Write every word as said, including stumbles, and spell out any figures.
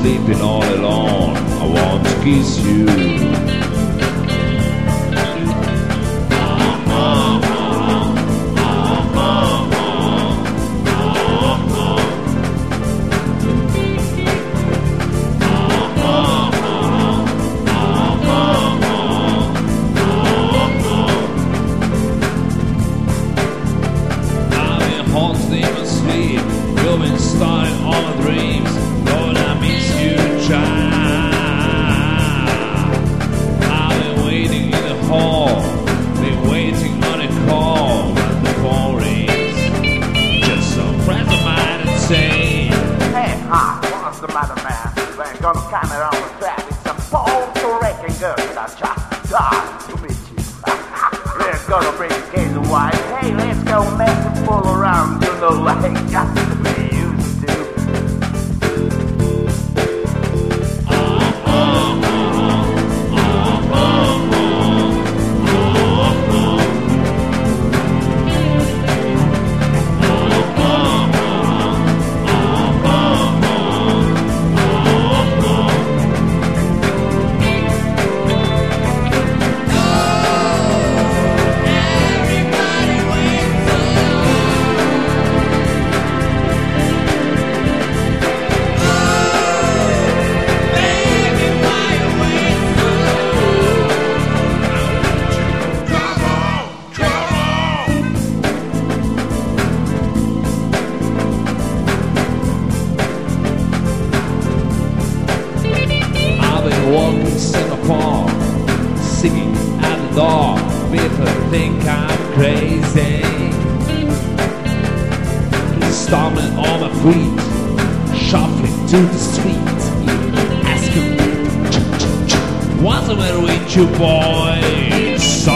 sleeping all alone. I want to kiss you. You've been starting all my dreams. Lord, I miss you, child. I've been waiting in the hall, been waiting on a call when the phone rings. Just some friends of mine and say, hey, hi, what's the matter, man? We're gonna come around the track. It's a Puerto Rican girl that just died to meet you. We're gonna bring a case of wine. Hey, let's go make it fool around, you know, like just the way you used to. Walking in the park, singing at the door. People think I'm crazy. Stumbling on my feet, shuffling to the street, asking people, what's the matter with you, boy? So